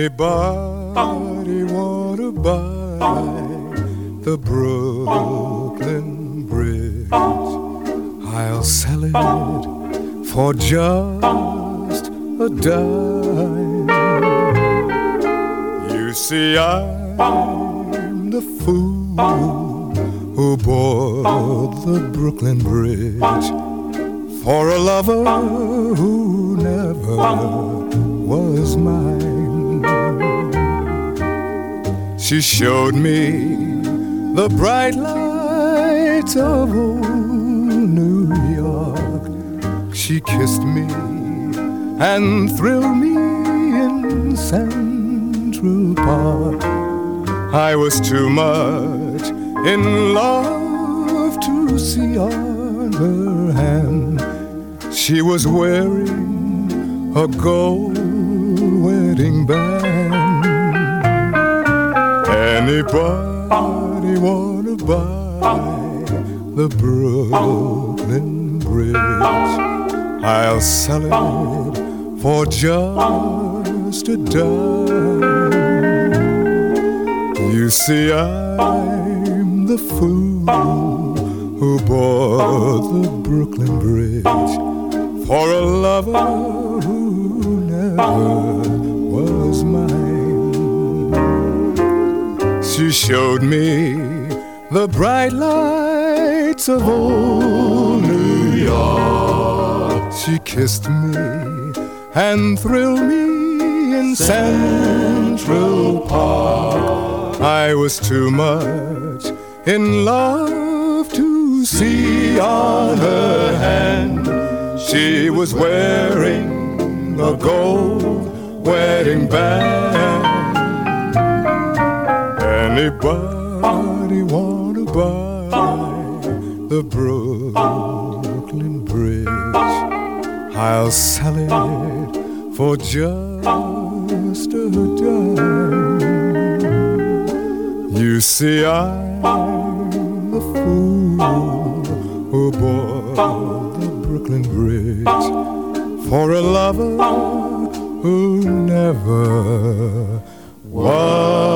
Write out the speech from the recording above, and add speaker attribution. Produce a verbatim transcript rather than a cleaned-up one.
Speaker 1: Anybody wanna buy the Brooklyn Bridge? I'll sell it for just a dime. You see, I'm the fool who bought the Brooklyn Bridge for a lover who never was mine. She showed me the bright lights of old New York. She kissed me and thrilled me in Central Park. I was too much in love to see on her hand she was wearing a gold wedding band. Anybody wanna buy the Brooklyn Bridge? I'll sell it for just a dime. You see, I'm the fool who bought the Brooklyn Bridge for a lover who never was mine. She showed me the bright lights of old New York. She kissed me and thrilled me in Central Park. I was too much in love to see on her hand she was wearing a gold wedding band. Anybody wanna buy the Brooklyn Bridge? I'll sell it for just a dime. You see, I'm the fool who bought the Brooklyn Bridge for a lover who never was